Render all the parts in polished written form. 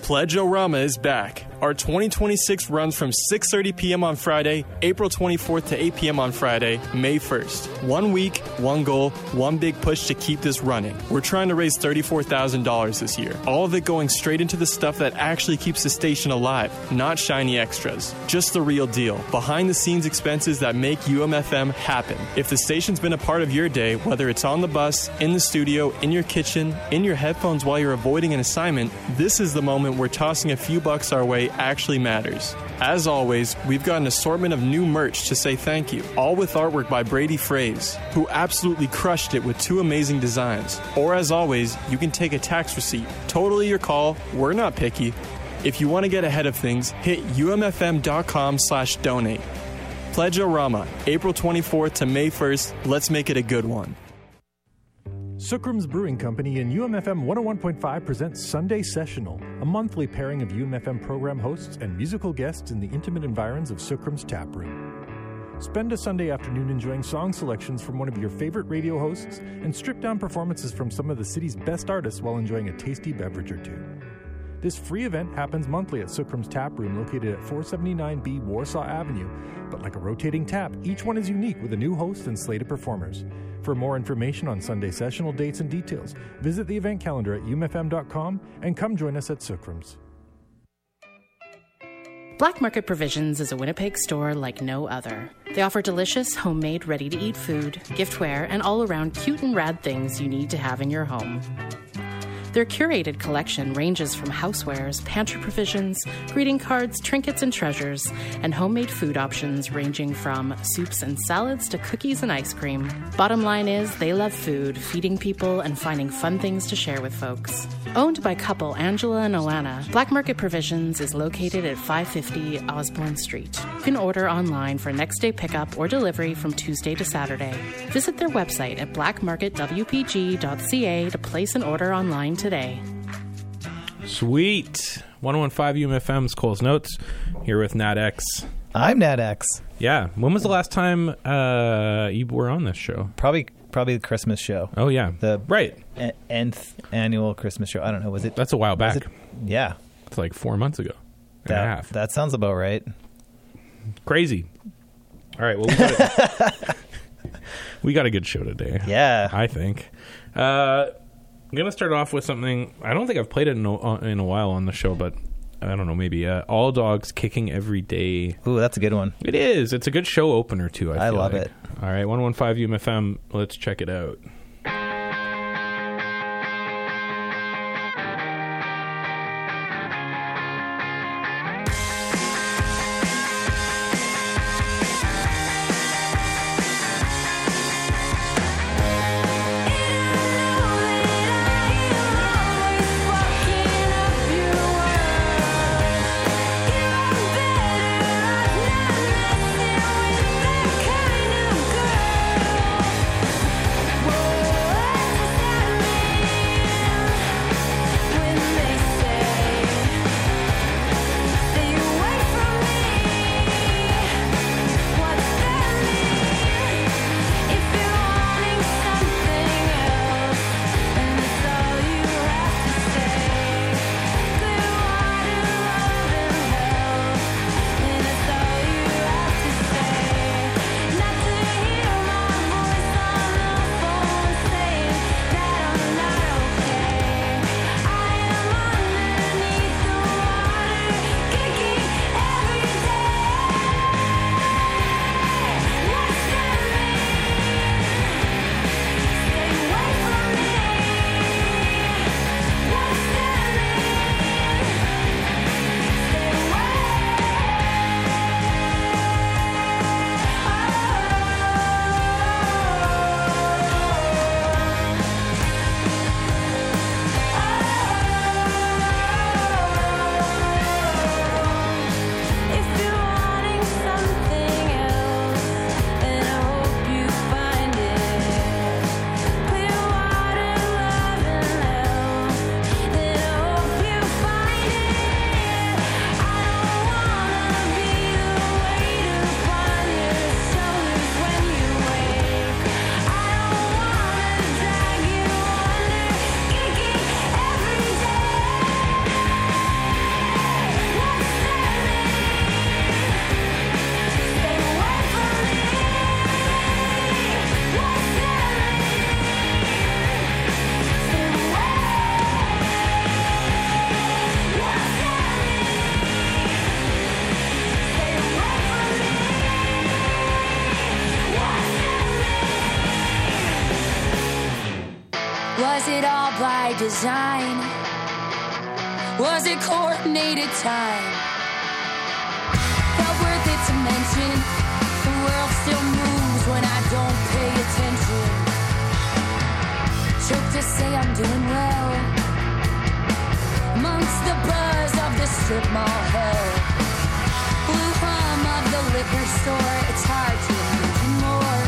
Pledge-O-Rama is back. Our 2026 runs from 6:30 p.m. on Friday, April 24th to 8 p.m. on Friday, May 1st. 1 week, one goal, one big push to keep this running. We're trying to raise $34,000 this year. All of it going straight into the stuff that actually keeps the station alive, not shiny extras. Just the real deal. Behind-the-scenes expenses that make UMFM happen. If the station's been a part of your day, whether it's on the bus, in the studio, in your kitchen, in your headphones while you're avoiding an assignment, this is the moment where tossing a few bucks our way actually matters. As always, we've got an assortment of new merch to say thank you, all with artwork by Brady Fraze, who absolutely crushed it with 2 amazing designs. Or as always, you can take a tax receipt. Totally your call. We're not picky. If you want to get ahead of things, hit umfm.com/donate. Pledge-O-Rama, April 24th to May 1st. Let's make it a good one. Sookram's Brewing Company and UMFM 101.5 presents Sunday Sessional, a monthly pairing of UMFM program hosts and musical guests in the intimate environs of Sookram's Tap Room. Spend a Sunday afternoon enjoying song selections from one of your favorite radio hosts and stripped-down performances from some of the city's best artists while enjoying a tasty beverage or two. This free event happens monthly at Sookram's Tap Room located at 479B Warsaw Avenue, but like a rotating tap, each one is unique with a new host and slate of performers. For more information on Sunday Sessional dates and details, visit the event calendar at umfm.com and come join us at Sookram's. Black Market Provisions is a Winnipeg store like no other. They offer delicious, homemade, ready-to-eat food, giftware, and all-around cute and rad things you need to have in your home. Their curated collection ranges from housewares, pantry provisions, greeting cards, trinkets and treasures, and homemade food options ranging from soups and salads to cookies and ice cream. Bottom line is, they love food, feeding people, and finding fun things to share with folks. Owned by couple Angela and Oana, Black Market Provisions is located at 550 Osborne Street. You can order online for next-day pickup or delivery from Tuesday to Saturday. Visit their website at blackmarketwpg.ca to place an order online today. Sweet. 101.5 UMFM's Cole's Notes here with Nat X. I'm Nat X. Yeah. When was the last time you were on this show? Probably the Christmas show. Oh, yeah. The right. Nth annual Christmas show. I don't know. Was it? That's a while back. Yeah. It's like 4 months ago. And a half. That sounds about right. Crazy. All right. Well, we got a good show today. Yeah. I think. I'm going to start off with something. I don't think I've played it in a while on the show, but I don't know, maybe All Dogs Kicking Every Day. Ooh, that's a good one. It is. It's a good show opener, too, I love like. it. All right, 101.5 UMFM. Let's check it out. Whoa. Was it all by design? Was it coordinated time? Felt worth it to mention. The world still moves when I don't pay attention. Choke to say I'm doing well amongst the buzz of the strip mall hell. Blue hum of the liquor store. It's hard to imagine more.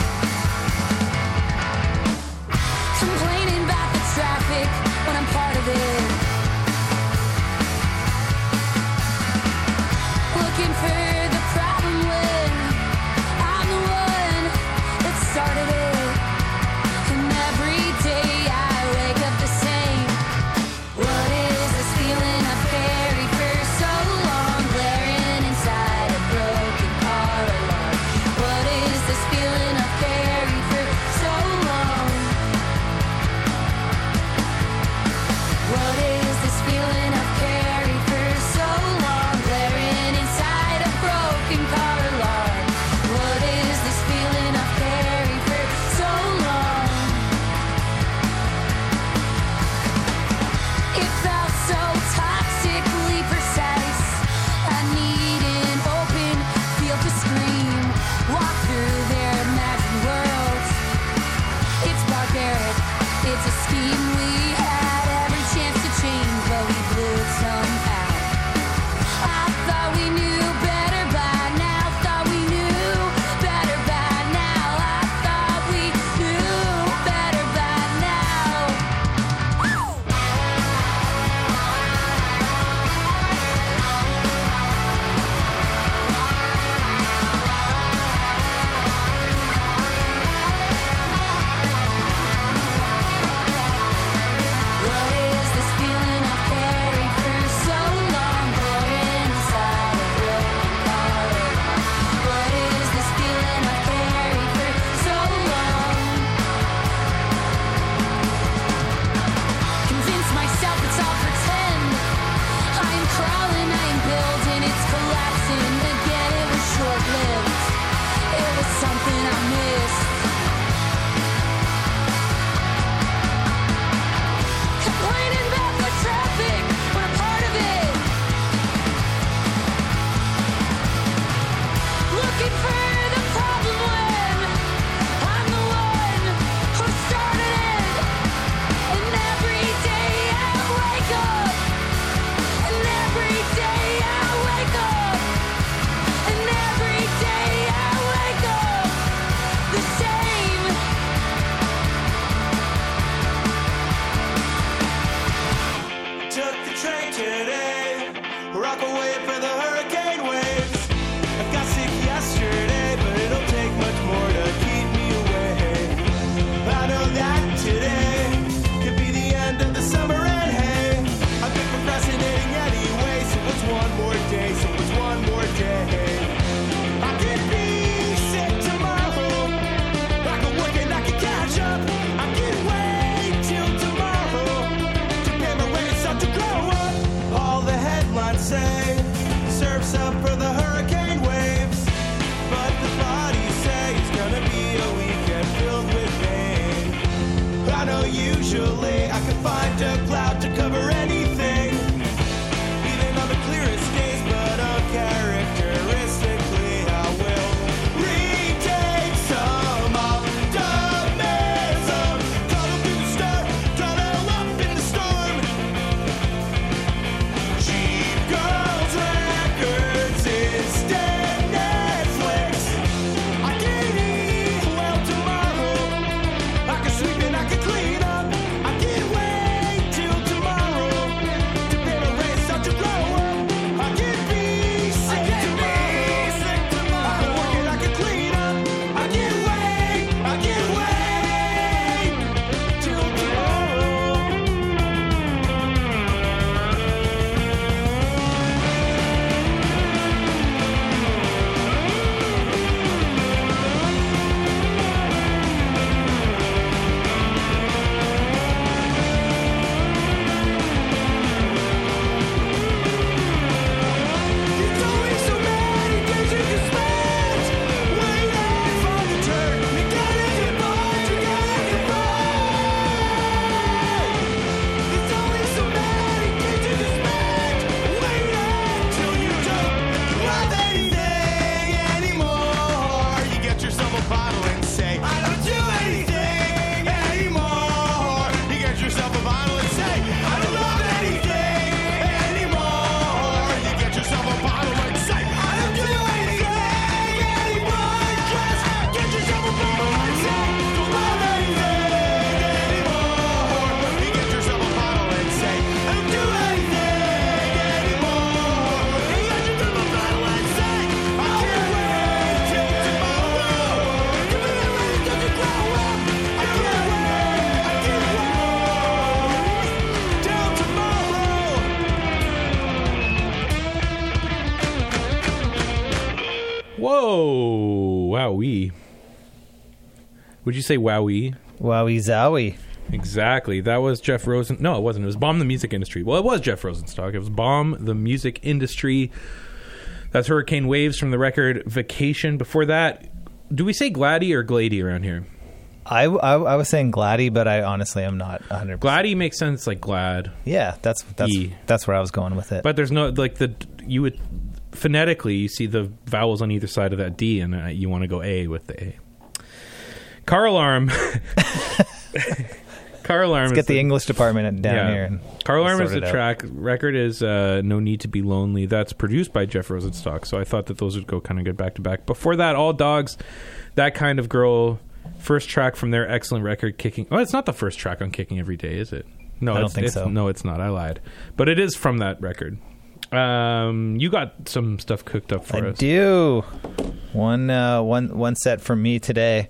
Complaining about the traffic when I'm part of it. Looking for the problem when I'm the one that started it. And every day I wake up the same. What is this feeling I've carried for so long, blaring inside a broken car alarm? What is this feeling I've carried for so long? What is this feeling I've carried for so long, blaring inside a broken car alarm? What is this feeling I've carried for so long? It felt so toxically precise. I need an open field to scream, walk through their imagined worlds. It's barbaric, it's a scheme. We had every chance to change, but we blew it somehow. I thought we knew better by now. Thought we knew better by now. I thought we knew better by now. What is this feeling I've carried for so long, blowing inside a broken car alarm? What is this feeling I've carried for so long? Convince myself it's all pretend. I am crawling, I am building, it's collapsing again. It was short-lived. It was something I missed. Complaining about the traffic when I'm part of it. Looking for the problem when I'm the one who started it. And every day I wake up. And every day I wake up. And every day I wake up the same. Took the train today, rock away for the hurricane waves. I got sick yesterday, but it'll take much more to keep me away. I know that today could be the end of the summer, and hey, I've been procrastinating anyway, so it's one more day, so it's one more day. I could be sick tomorrow, I could work and I could catch up. I could wait till tomorrow to pay my way and start to grow up. All the headlines say surf's up for the hurricane waves, but the bodies say it's gonna be a weekend filled with rain. I know usually I can find a cloud to cover anything, even on the clearest days, but uncharacteristically I will retake some optimism. Cuddle through the storm, cuddle up in the storm. Cheap Girls Records instead Netflix. I can eat well tomorrow. I can sweep and I can clean up. I can wait till Would you say Wowie? Wowie zowie. Exactly. That was Jeff Rosen. No, it wasn't. It was Bomb the Music Industry. Well, it was Jeff Rosenstock. It was Bomb the Music Industry. That's Hurricane Waves from the record Vacation. Before that, do we say Gladdy or Glady around here? I was saying Gladdy, but I honestly am not 100%. Gladdy makes sense, like glad. Yeah, that's where I was going with it. But there's no, like, you would, phonetically, you see the vowels on either side of that D, and you want to go A with the A. Car Alarm. Car Alarm. Let's get the English department down here. And Car Alarm is sort the it track. Record is No Need to Be Lonely. That's produced by Jeff Rosenstock. So I thought that those would go kind of good back to back. Before that, All Dogs, That Kind of Girl. First track from their excellent record, Kicking. Oh, it's not the first track on Kicking Every Day, is it? No, I don't think so. No, it's not. I lied. But it is from that record. You got some stuff cooked up for us. I do. One set from me today.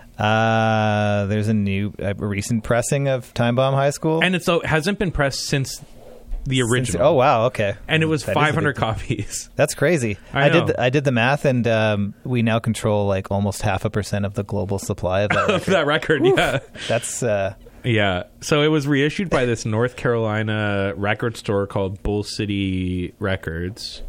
There's a recent pressing of Time Bomb High School, and it hasn't been pressed since the original. Oh wow, okay. And it was 500 copies. That's crazy. I know. I did the math, and we now control like almost 0.5% of the global supply of that record. Of that record. Yeah, that's yeah. So it was reissued by this North Carolina record store called Bull City Records,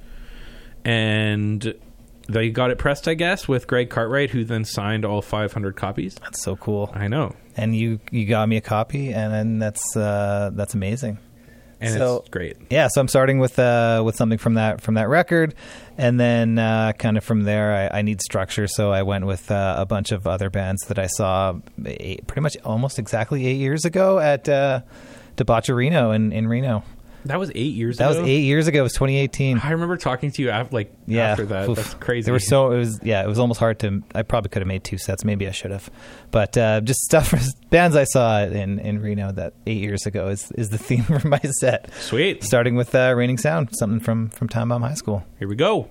and they got it pressed, I guess, with Greg Cartwright, who then signed all 500 copies. That's so cool. I know. And you got me a copy, and then that's amazing. And it's great. Yeah, so I'm starting with something from that record, and then kind of from there, I need structure. So I went with a bunch of other bands that I saw pretty much almost exactly 8 years ago at Debaucherino in Reno. That was 8 years ago? That was 8 years ago. It was 2018. I remember talking to you after that. Oof. That's crazy. It was almost hard to. I probably could have made 2 sets. Maybe I should have. But just stuff for bands I saw in Reno that 8 years ago is the theme for my set. Sweet. Starting with Raining Sound, something from Time Bomb High School. Here we go.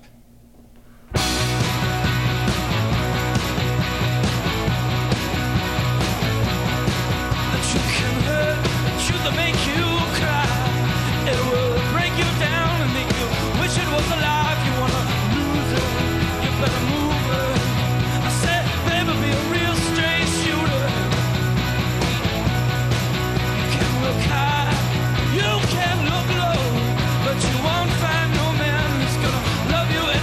You can look low, but you won't find no man who's gonna love you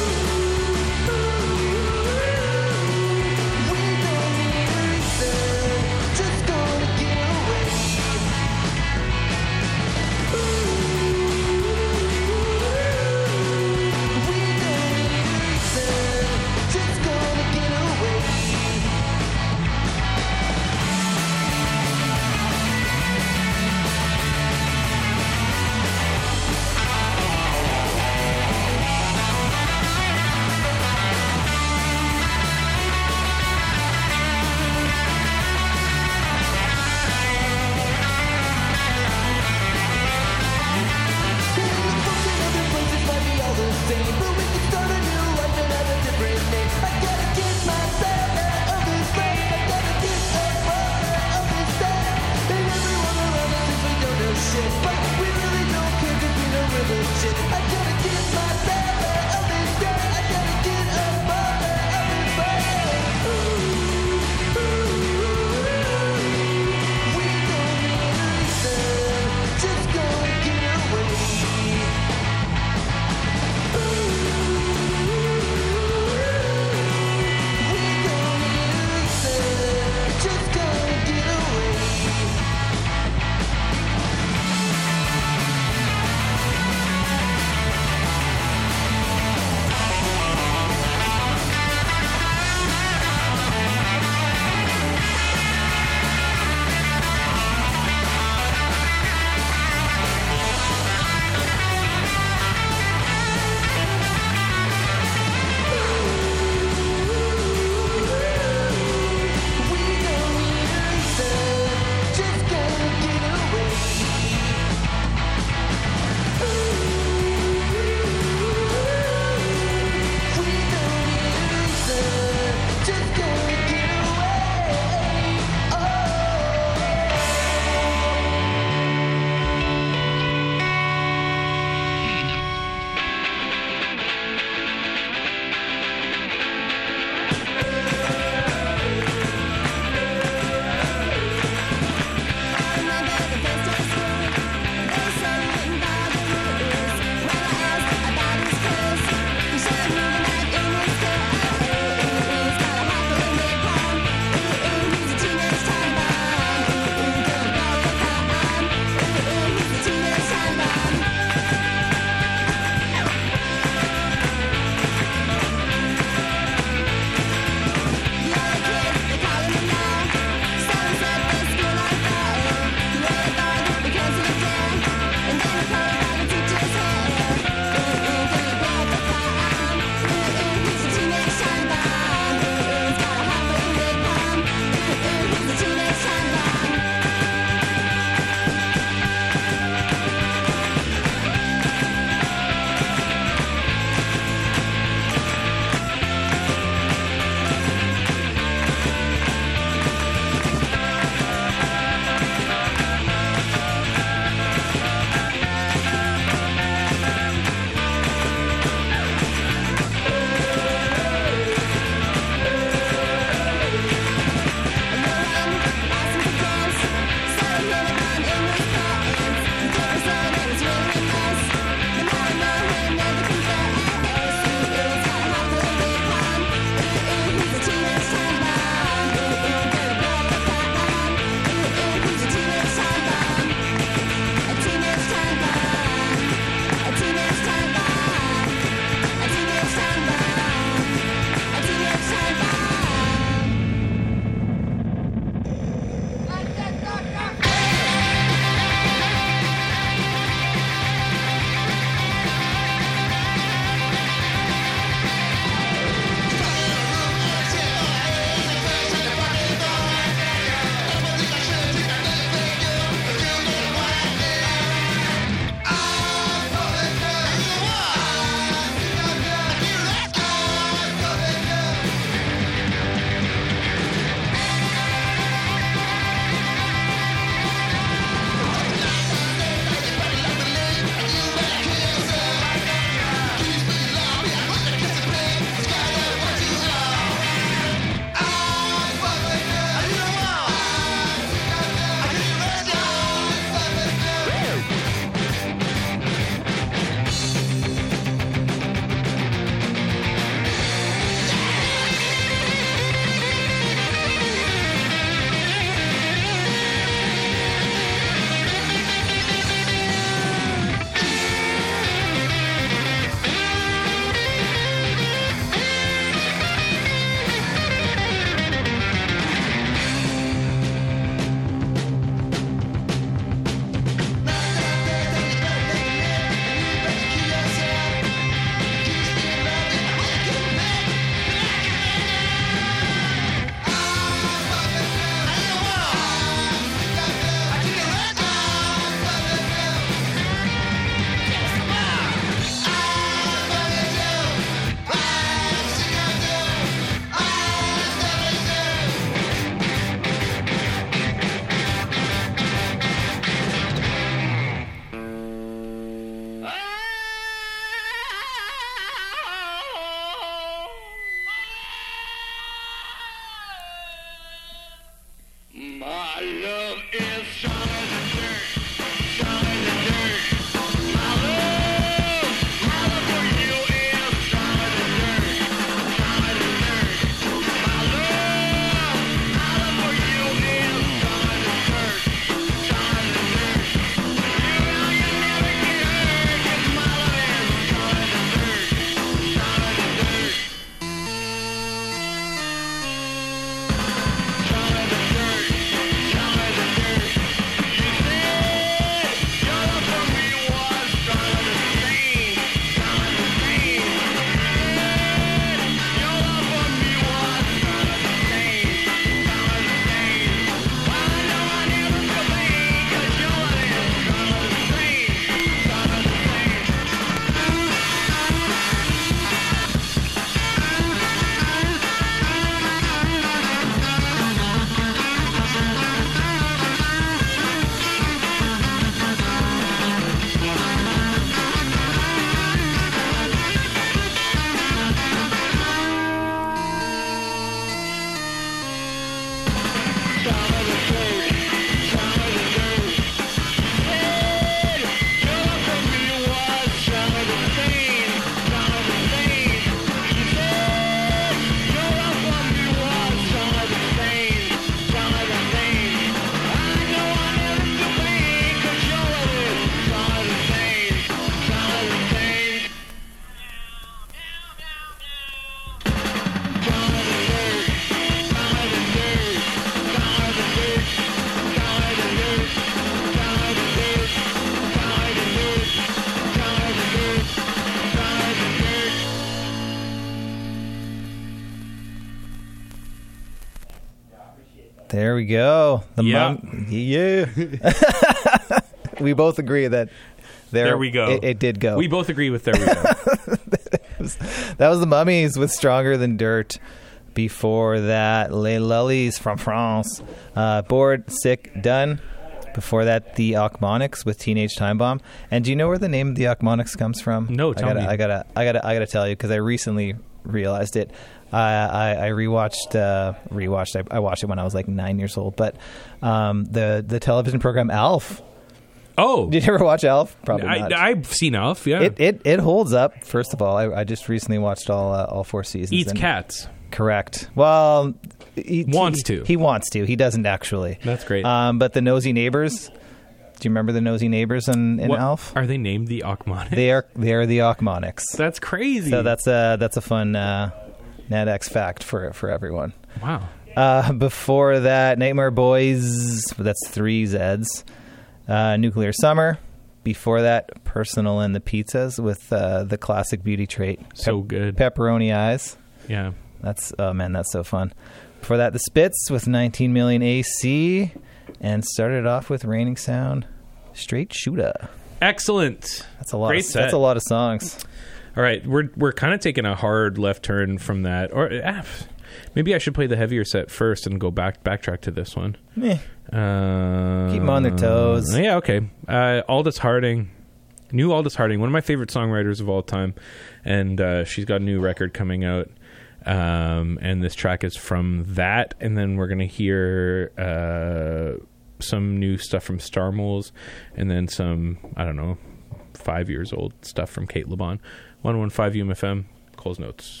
There we go. Yeah. Yeah. We both agree that There we go. It did go. We both agree with there we go. That was the Mummies with Stronger Than Dirt. Before that, Les Lullies from France. Bored, Sick, Done. Before that, the Ochmoneks with Teenage Time Bomb. And do you know where the name of the Ochmoneks comes from? No, tell me. I gotta tell you because I recently realized it. I watched it when I was like 9 years old. But the television program Alf. Oh, Did you ever watch Alf? Probably not. I've seen Alf. Yeah, It holds up. First of all, I just recently watched all 4 seasons. eats and- cats. Correct. Well, he Wants to. He wants to. He doesn't actually. That's great. But the Nosy Neighbors. Do you remember the Nosy Neighbors in What- Alf? Are they named the Ochmoneks? They are the Ochmoneks. That's crazy. So that's a fun NetX fact for everyone. Wow. Before that, Nightmare Boys. That's 3 Zs. Nuclear Summer. Before that, Personal and the Pizzas with the classic beauty trait. So good. Pepperoni Eyes. Yeah. That's so fun. Before that, the Spits with 19 Million AC, and started off with Raining Sound, Straight Shooter. Excellent. That's a lot. Great set. That's a lot of songs. All right, we're kind of taking a hard left turn from that, or maybe I should play the heavier set first and go backtrack to this one. Meh. Keep them on their toes. Yeah, okay. Aldous Harding, new Aldous Harding, one of my favorite songwriters of all time, and she's got a new record coming out. And this track is from that, and then we're gonna hear some new stuff from Star Moles, and then some 5 years old stuff from Kate LeBon. 101.5 UMFM. Cole's Notes.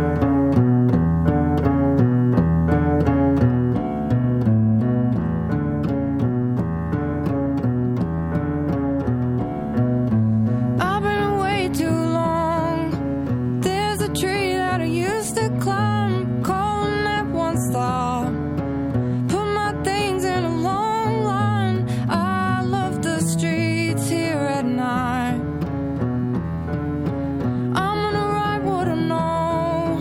I've been away too long. There's a tree that I used to climb, calling at one stop. Put my things in a long line. I love the streets here at night. I'm gonna write what I know.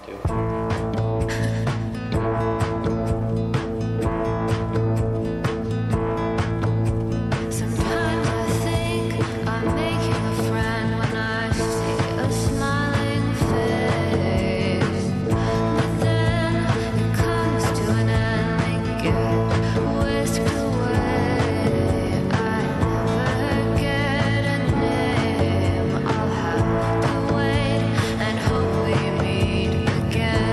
Sometimes I think I'm making a friend when I see a smiling face. But then it comes to an end and gets whisked away. I never get a name. I'll have to wait and hope we meet again.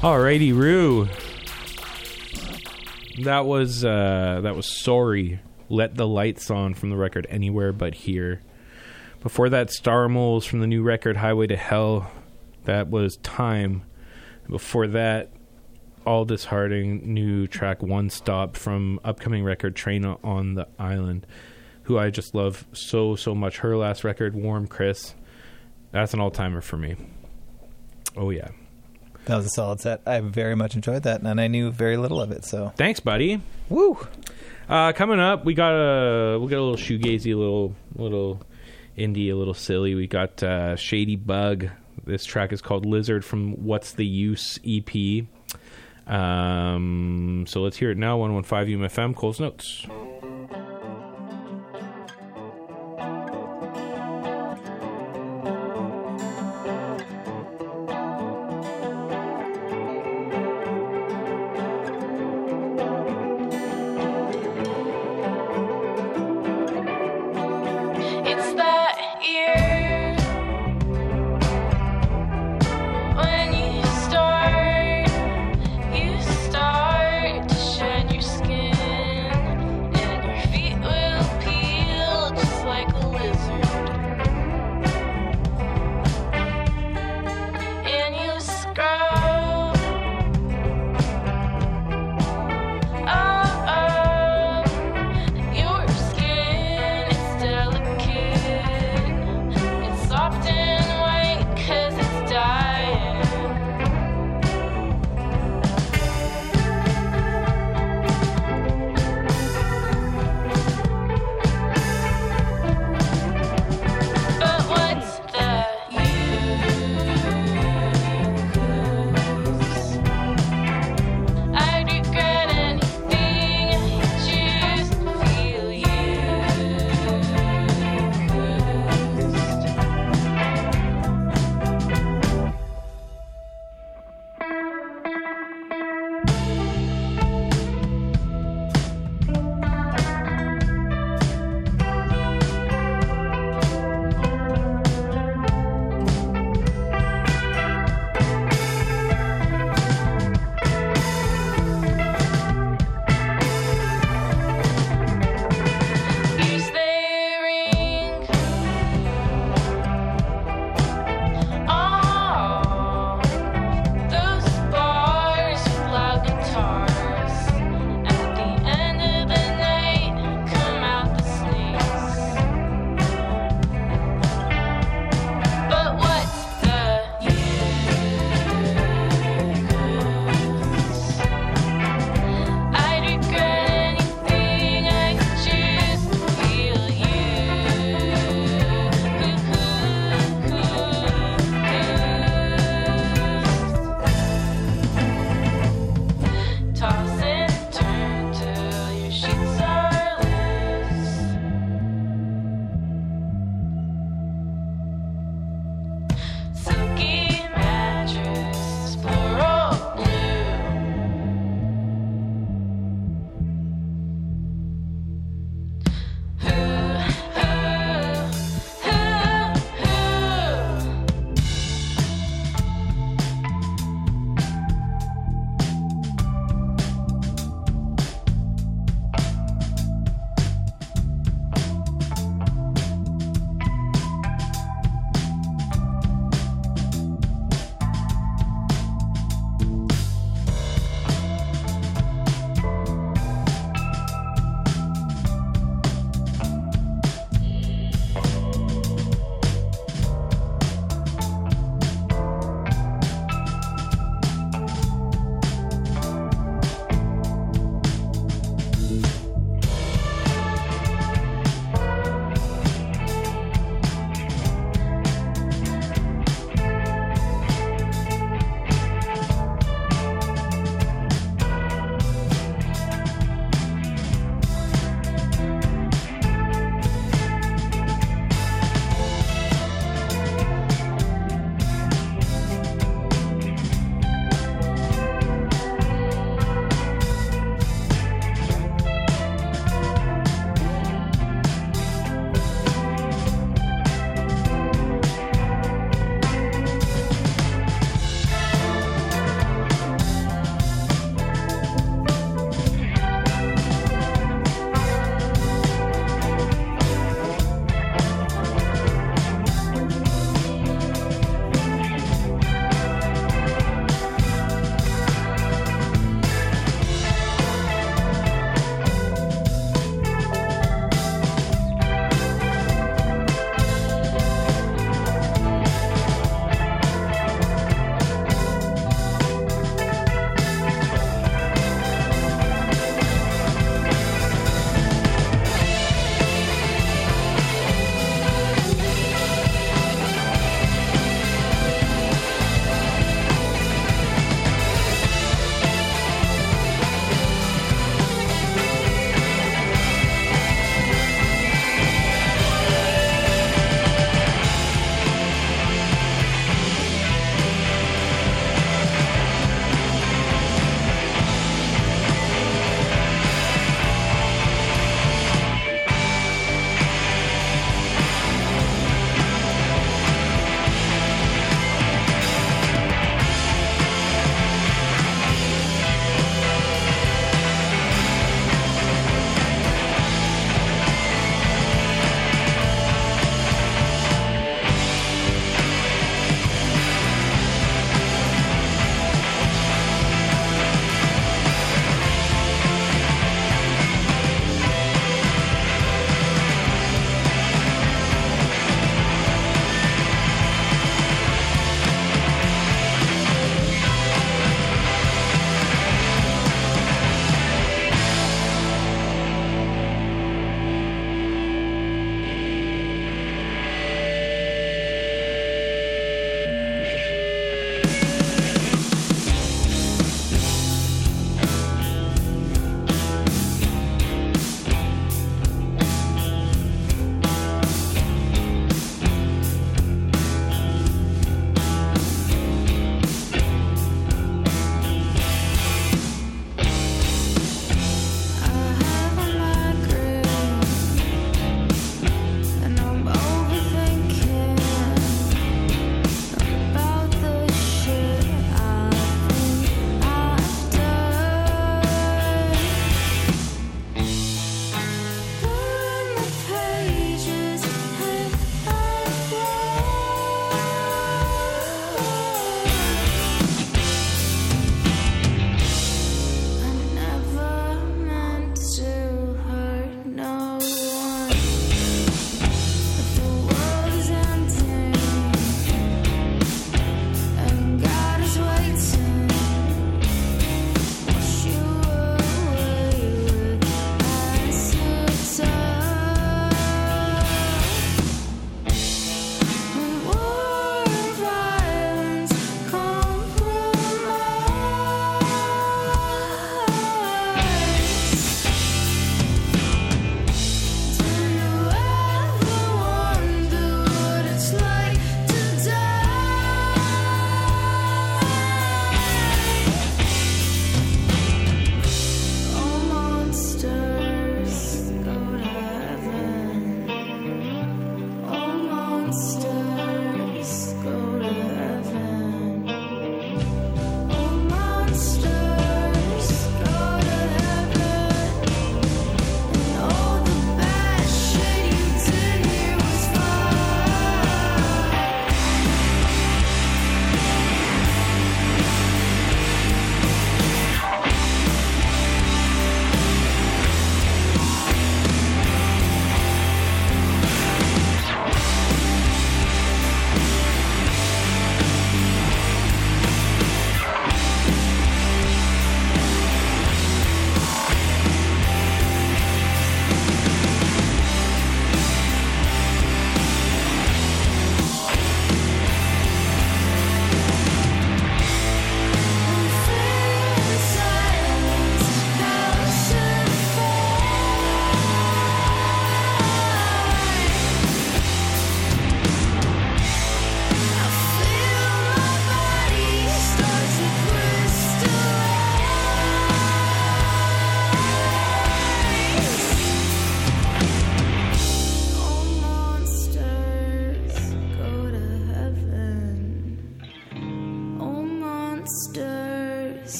Alrighty, Roo. That was Sorry. Let the Lights On from the record Anywhere But Here. Before that, Star Moles from the new record Highway to Hell. That was Time. Before that, Aldous Harding, new track One Stop from upcoming record Train on the Island, who I just love so much. Her last record, Warm Chris, that's an all-timer for me. Oh yeah. That was a solid set. I very much enjoyed that, and I knew very little of it. So thanks, buddy. Woo! Coming up, we got a little shoegazy, a little indie, a little silly. We got Shady Bug. This track is called Lizard from What's the Use EP. So let's hear it now. 115 UMFM. Cole's Notes. It's that year when you start to shed your skin.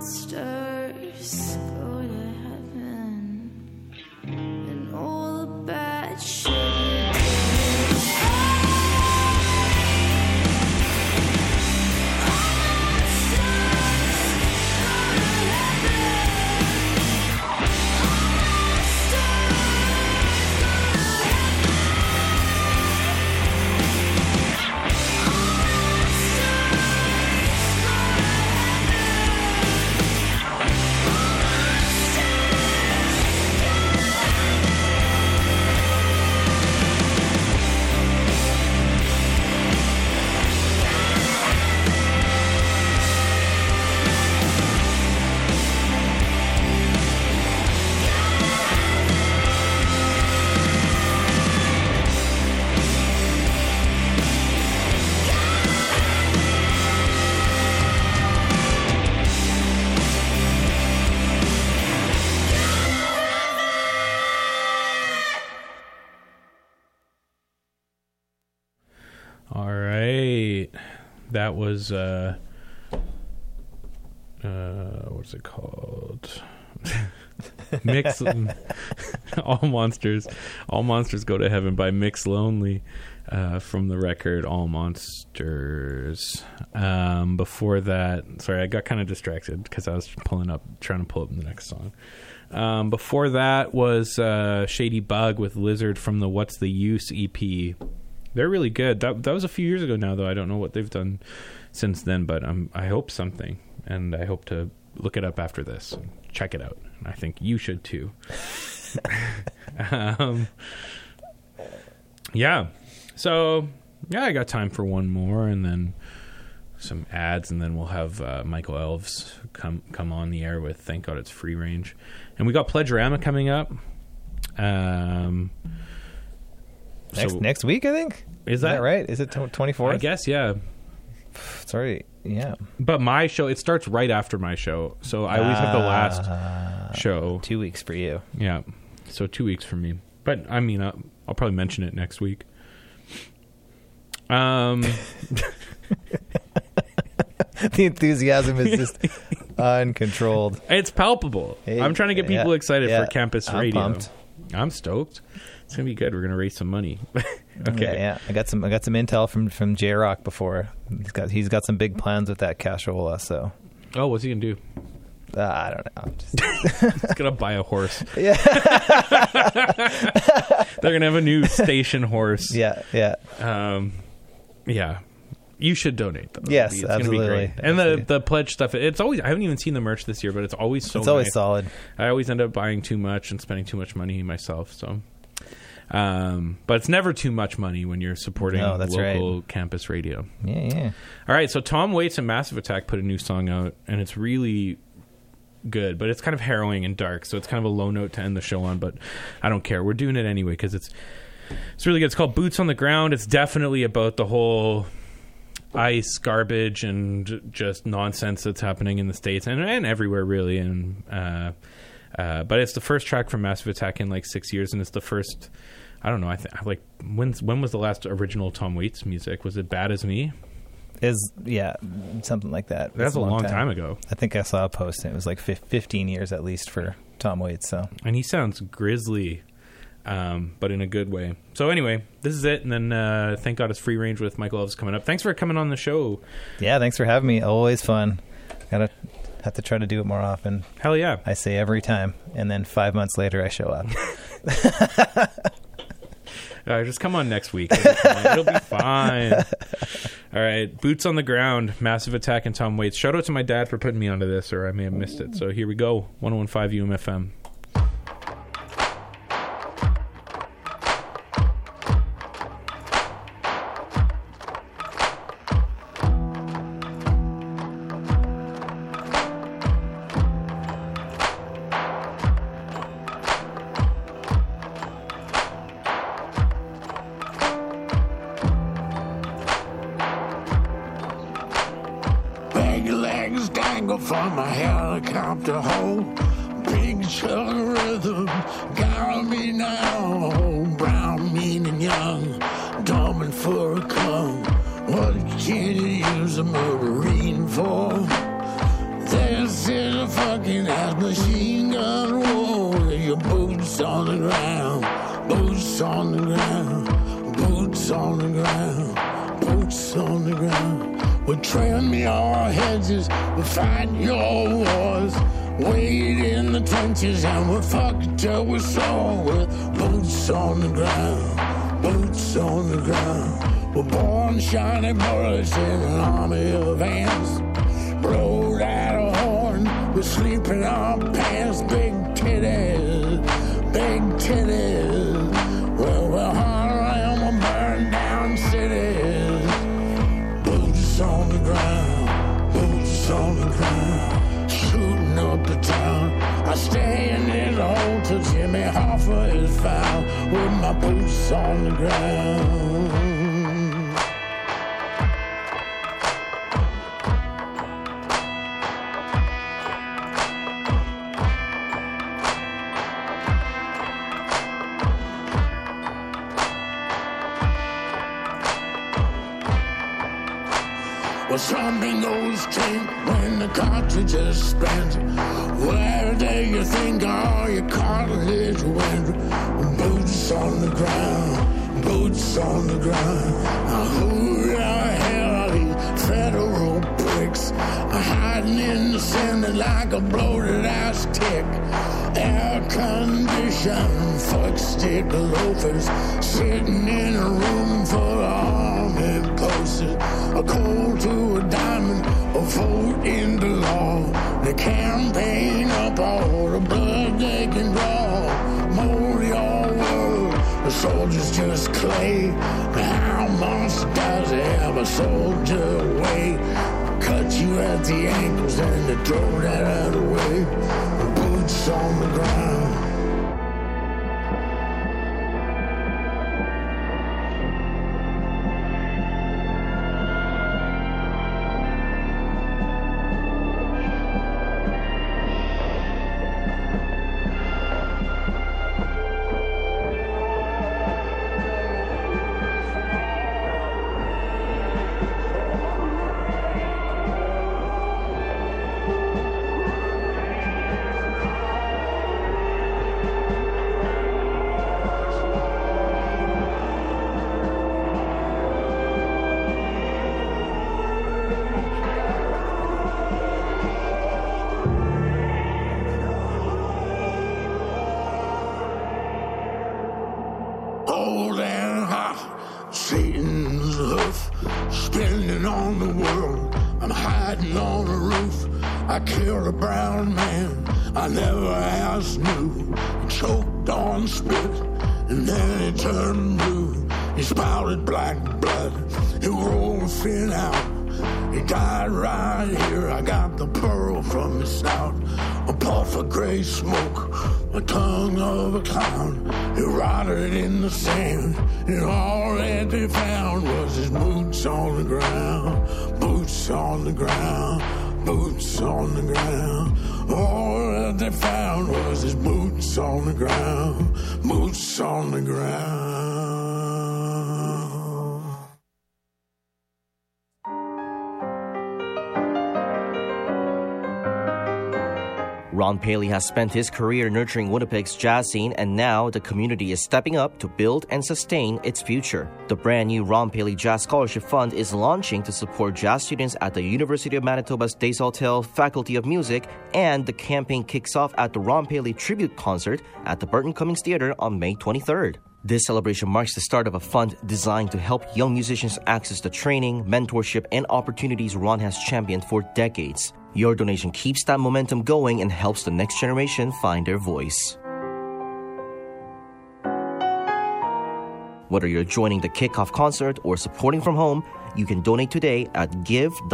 monsters go to heaven, and all the bad shit. All right. That was what's it called? Mix All Monsters Go to Heaven by Mix Lonely from the record All Monsters. Before that, sorry, I got kind of distracted because I was trying to pull up the next song. Before that was Shady Bug with Lizard from the What's the Use EP. They're really good. That was a few years ago now, though. I don't know what they've done since then, but I hope something, and I hope to look it up after this and check it out. And I think you should too. Yeah. So yeah, I got time for one more, and then some ads, and then we'll have Michael Elves come on the air with Thank God It's Free Range, and we got Pledgerama coming up. Next week, I think. Is that right? Is it 24th? I guess, yeah. It's already, yeah. But my show, it starts right after my show, so I always have the last show. 2 weeks for you. Yeah, so 2 weeks for me. But I mean, I'll probably mention it next week. The enthusiasm is just uncontrolled. It's palpable. I'm trying to get people excited for campus radio. Pumped. I'm stoked. It's gonna be good. We're gonna raise some money. Okay. Yeah. I got some intel from J Rock before. He's got some big plans with that casserole. So. Oh, what's he gonna do? I don't know. I'm just... He's gonna buy a horse. Yeah. They're gonna have a new station horse. Yeah. Yeah. You should donate, though. Yes, it's absolutely. Gonna be great. And the pledge stuff, it's always, I haven't even seen the merch this year, but it's always so It's always nice. solid. I always end up buying too much and spending too much money myself, so. But it's never too much money when you're supporting local campus radio. Yeah. All right, so Tom Waits and Massive Attack put a new song out, and it's really good, but it's kind of harrowing and dark, so it's kind of a low note to end the show on, but I don't care. We're doing it anyway because it's really good. It's called Boots on the Ground. It's definitely about the whole ice, garbage, and just nonsense that's happening in the States and everywhere, really. And but it's the first track from Massive Attack in like 6 years, and it's the first. I don't know. I think like when was the last original Tom Waits music? Was it Bad as Me? Something like that. That's a long time ago. I think I saw a post, and it was like 15 years at least for Tom Waits. So, and he sounds grisly, but in a good way. So anyway, this is it, and then Thank God It's Free Range with Michael Elvis coming up. Thanks for coming on the show. Yeah, thanks for having me. Always fun. Have to try to do it more often. Hell yeah. I say every time, and then 5 months later I show up. Just come on next week. It'll be fine. All right. Boots on the Ground, Massive Attack, and Tom Waits. Shout out to my dad for putting me onto this, or I may have missed it. So here we go. 101.5 UMFM. From a helicopter hole, big chug rhythm, got me now. Brown, mean and young, dumb and for a cum. What can you use a marine for? This is rocking as machine gun warrior. Your boots on the ground, boots on the ground, boots on the ground, boots on the ground. We'll trim your hedges, we'll fight your wars. Wade in the trenches and we'll fuck till we're sore. With boots on the ground, boots on the ground. We're born shiny bullets in an army of ants. Blowed out a horn, we sleep in our pants. Big titties, big titties. Well, we're hollering, we'll burn down cities. Boots on the ground, boots on the ground. Shooting up the town. I stay in this hole till Jimmy Hoffa is found. With my boots on the ground. Well, some bingoes drink when the cartridge is spent. Where do you think all your cartilage went? Boots on the ground, boots on the ground. Who the hell are these federal pricks? Hiding in the sand like a bloated ass tick. Air-conditioned fuck-stick loafers sitting in a room full of army posters. A coal to a diamond, a vote into law. They campaign up all the blood they can draw. Mold your world, the soldier's just clay. How much does it have a soldier weigh? Cut you at the ankles and they throw that out of the way. Boots on the ground. Old and hot, Satan's hoof, spinning on the world. I'm hiding on the roof. I killed a brown man I never asked knew. He choked on spit and then he turned blue. He spouted black blood, he rolled fin out. He died right here, I got the pearl from his snout. A puff of gray smoke, a tongue of a clown. He rotted in the sand, and all that they found was his boots on the ground. Boots on the ground, boots on the ground. All that they found was his boots on the ground. Boots on the ground. Ron Paley has spent his career nurturing Winnipeg's jazz scene, and now the community is stepping up to build and sustain its future. The brand new Ron Paley Jazz Scholarship Fund is launching to support jazz students at the University of Manitoba's Desautels Faculty of Music, and the campaign kicks off at the Ron Paley Tribute Concert at the Burton Cummings Theatre on May 23rd. This celebration marks the start of a fund designed to help young musicians access the training, mentorship, and opportunities Ron has championed for decades. Your donation keeps that momentum going and helps the next generation find their voice. Whether you're joining the kickoff concert or supporting from home, you can donate today at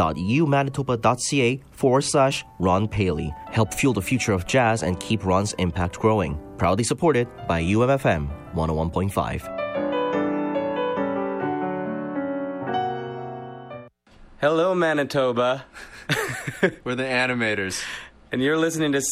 give.umanitoba.ca/Ron Paley. Help fuel the future of jazz and keep Ron's impact growing. Proudly supported by UMFM 101.5. Hello, Manitoba. We're the animators. And you're listening to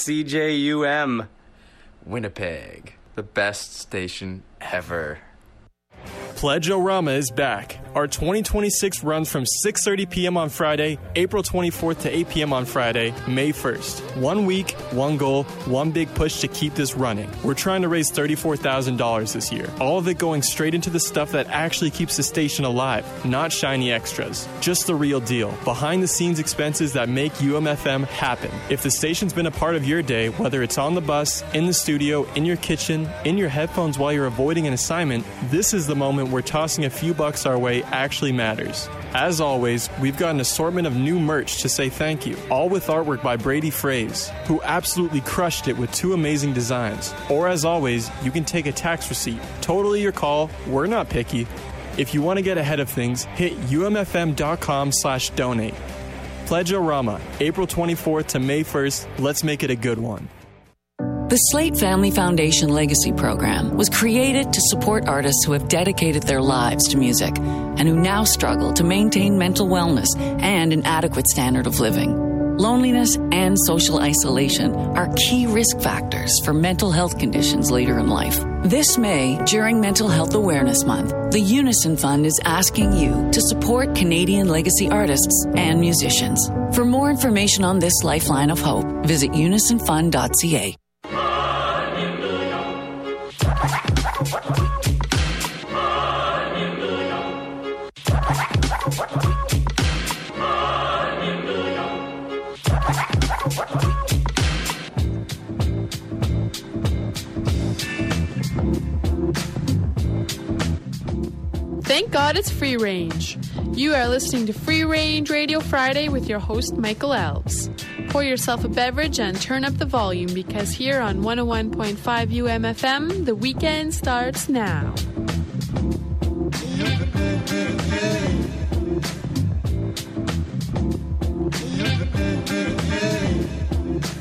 CJUM. Winnipeg, the best station ever. Pledge-O-Rama is back. Our 2026 runs from 6:30 p.m. on Friday, April 24th to 8 p.m. on Friday, May 1st. 1 week, one goal, one big push to keep this running. We're trying to raise $34,000 this year. All of it going straight into the stuff that actually keeps the station alive, not shiny extras. Just the real deal. Behind-the-scenes expenses that make UMFM happen. If the station's been a part of your day, whether it's on the bus, in the studio, in your kitchen, in your headphones while you're avoiding an assignment, this is the moment where tossing a few bucks our way actually matters. As always, we've got an assortment of new merch to say thank you, all with artwork by Brady Fraze, who absolutely crushed it with 2 amazing designs. Or as always, you can take a tax receipt. Totally your call. We're not picky. If you want to get ahead of things, hit umfm.com/donate. Pledge-O-Rama, April 24th to May 1st. Let's make it a good one. The Slate Family Foundation Legacy Program was created to support artists who have dedicated their lives to music and who now struggle to maintain mental wellness and an adequate standard of living. Loneliness and social isolation are key risk factors for mental health conditions later in life. This May, during Mental Health Awareness Month, the Unison Fund is asking you to support Canadian legacy artists and musicians. For more information on this lifeline of hope, visit unisonfund.ca. Thank God it's free range. You are listening to Free Range Radio Friday with your host, Michael Elves. Pour yourself a beverage and turn up the volume because here on 101.5 UMFM, the weekend starts now.